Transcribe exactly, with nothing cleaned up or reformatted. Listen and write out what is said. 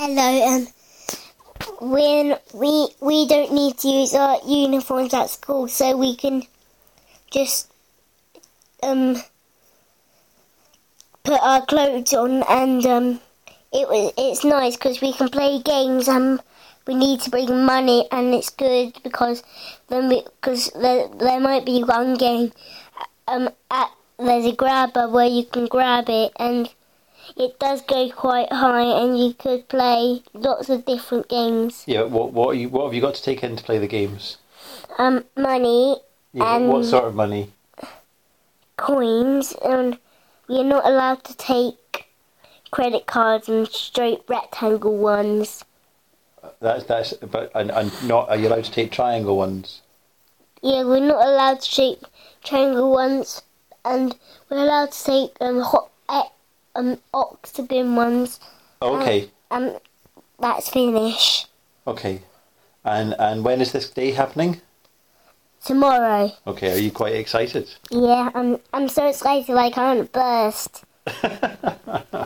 Hello, um, when we we don't need to use our uniforms at school, so we can just um put our clothes on, and um it was it's nice because we can play games. Um, we need to bring money, and it's good because then because there there might be one game um at there's a grabber where you can grab it, and it does go quite high, and you could play lots of different games. Yeah, what what are you, what have you got to take in to play the games? Um, money Yeah, and what sort of money? coins, and we're not allowed to take credit cards and straight rectangle ones. That's that's but and, and not are you allowed to take triangle ones? Yeah, we're not allowed to take triangle ones, and we're allowed to take um hot eh, um octagon ones. Okay. Um, um that's finish. Okay. And and when is this day happening? Tomorrow. Okay, are you quite excited? Yeah, I'm I'm so excited I can't burst.